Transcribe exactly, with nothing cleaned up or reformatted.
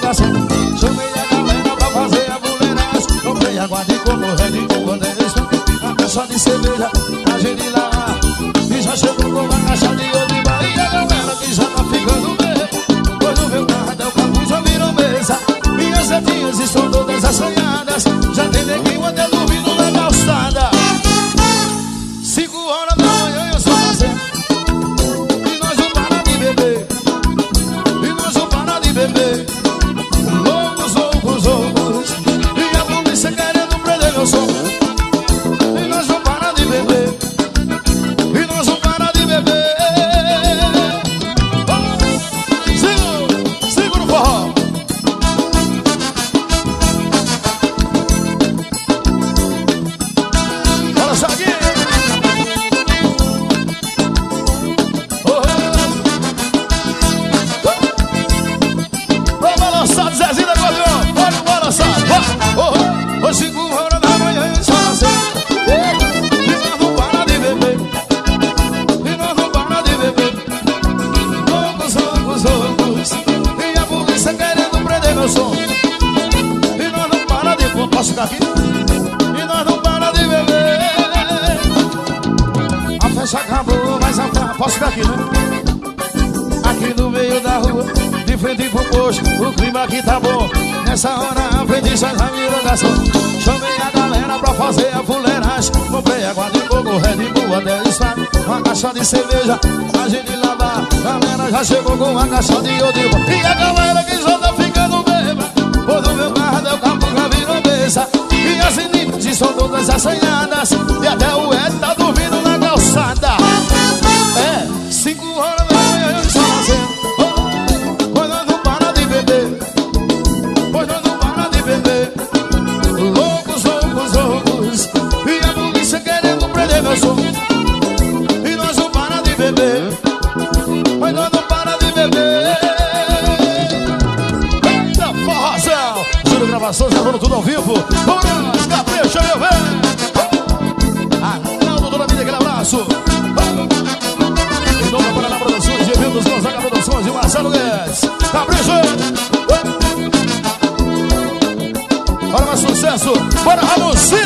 coração. Chamei a galera pra fazer a fuleiragem. Comprei água de coco, red com condensa, a caixa de cerveja, a gente lá. E já chegou com uma caixa de oliva. E a galera que já tá ficando bem, pois no meu carro até o capuz já virou mesa. Minhas setinhas estão todas assanhadas. Já tem neguinho até dormindo na calçada. Cinco horas da manhã eu sou fazendo. E nós não para de beber. E nós não para de beber. Loucos, loucos, loucos. E a polícia querendo prender meu som. E nós não para de beber. E nós não para de beber. Segura, segura o forró. Olha só aqui. Vamos balançar, Zezinho da Cordeão. Olha o balançado. Hoje cinco horas da manhã só nasceu. E nós não para de beber. E nós não para de beber. Loucos, loucos, loucos. E a polícia querendo prender meu som. E nós não para de beber. Posso ficar aqui? E nós não para de beber. A festa acabou, mas a farra... Posso ficar aqui, né? Aqui no meio da rua, de frente pro posto, o clima aqui tá bom. Nessa hora a frente já virou garçom. Chamei a galera pra fazer a fuleiragem. Comprei água de coco, Red Bull até esfado, uma caixa de cerveja, a gente lavar. Galera já chegou com uma caixa de oliva. E a galera que já tá ficando bêbada, pois no meu carro até o campo já virou mesa. E as meninas estão todas assanhadas. E até o Ed tá dormindo na calçada. É, cinco horas da manhã eu estou fazendo. Oh, pois nós não para de beber. Pois nós não para de beber. Loucos, loucos, loucos. E a polícia querendo prender meu som. E nós não para de beber. Pois nós não para de beber. Eita, forrozão. Júlio Gravações, gravando tudo ao vivo. Vamos, capricha, meu velho. Arnaldo, toda a vida, aquele abraço. Em nome da Paraná Produções, de Eventos Gonzaga Produções e Marcelo Guedes. Capricha. Bora mais sucesso. Bora, Ramosinho.